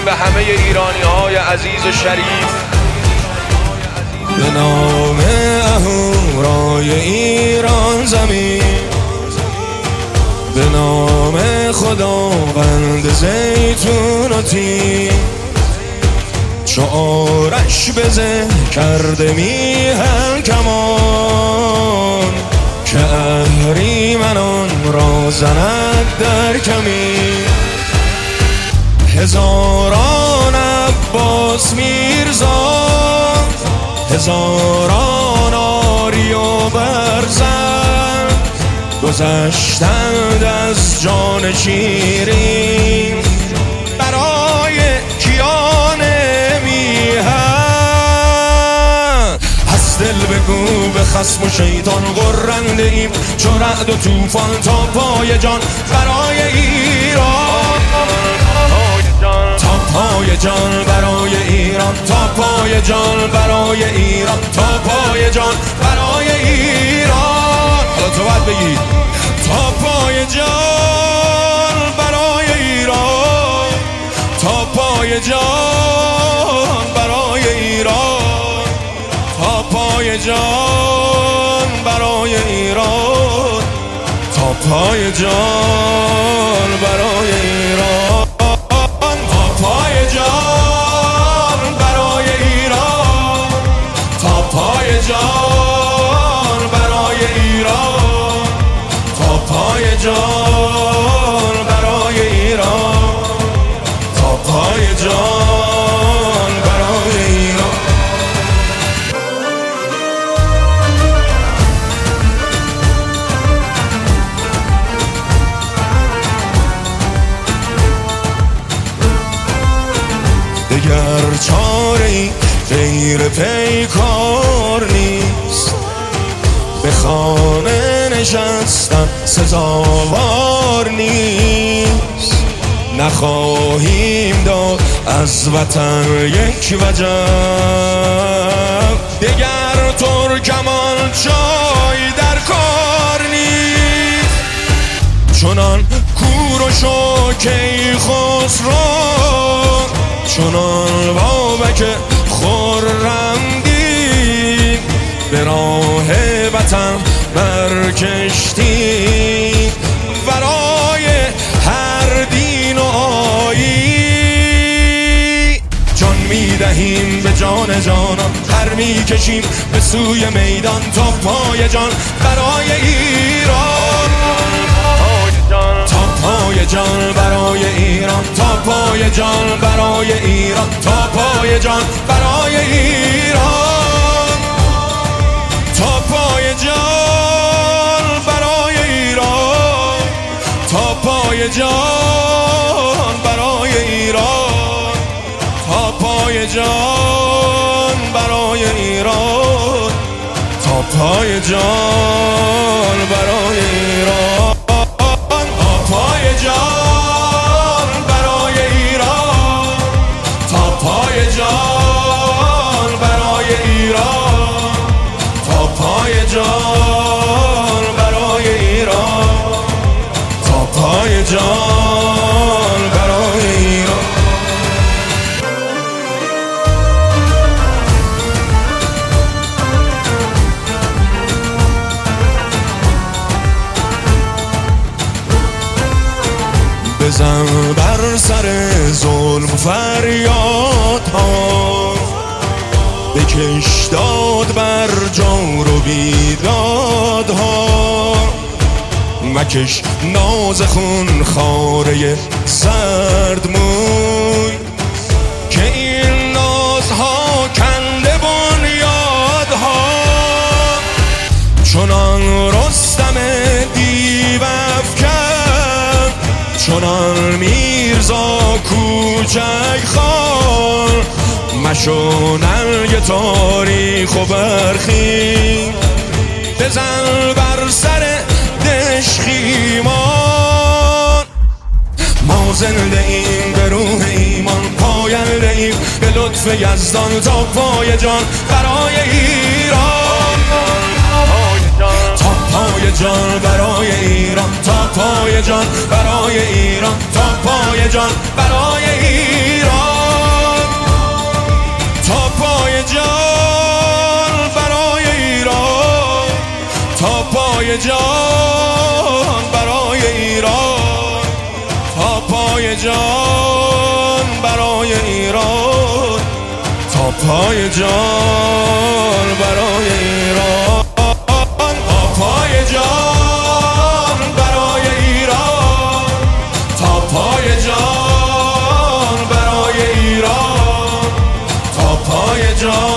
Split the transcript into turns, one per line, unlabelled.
میگیم به همه ایرانی‌های عزیز و شریف.
به نام اهورای ایران زمین، به نام خداوند زیتون و تین، چو آرش بزه کرده میهن کمان، که اهریمنان را زند در کمین. هزاران عباس میرزا، هزاران آری و برزن، گذشتند از جان شیرین برای کیان میهن. از دل بگو به خصم و شیطان غرنده ایم، چو رعد و طوفان تا پای جان برای ایران، تا پای جان برای ایران، تا پای جان برای ایران، تا پای جان برای ایران. حالا تو باید بگی تا پای جان برای ایران، تا پای جان برای ایران، تا پای جان برای ایران، تا پای جان برای ایران، تا پای جان برای ایران، تا پای جان برای ایران، تا پای جان برای ایران، تا پای جان برای ایران. دگر چاره‌ای غیر پیکار نیست، به خانه نشستن سزاوار نیست. نخواهیم داد از وطن یک وجب، دگر ترکمان جای در کار نیست. چنان کوروش و کیخسرو، چنان بابک خرمدین، به راه وطن برکشتیم برای هر دین و آیین. جان میدهیم به جان جانان، پر میکشیم به سوی میدان، تا پای جان برای ایران، تا پای جان برای ایران، تا پای جان برای ایران، تا پای جان برای ایران، تا پای جان برای ایران، تا پای جان برای ایران، تا پای جان برای ایران، تا پای جان برای ایران، تا پای جان برای ایران، تا پای جان برای ایران، تا پای جان برای ایران، تا پای جان برای ایران. بزن بر سر ظلم فریاد ها، بکش داد بر جور و بیداد ها، مکش ناز خون خاره سرد موی، که این نازها کنده بنیادها. چنان رستم دیو افکن، چنان میرزا کوچک خان، مشو ننگ تاریخ و برخی، بزن بر سر دشخیمان. ما زنده ایم به روح ایمان، پاینده ایم به لطف یزدان، تا پای جان برای ایران، تا پای جان برای ایران، تا پای جان برای ایران، تا پای جان برای ایران. جان برای ایران، تا پای جان برای ایران، تا پای جان برای ایران، تا پای جان برای ایران، تا پای جان برای ایران، تا پای جان برای ایران، تا پای جان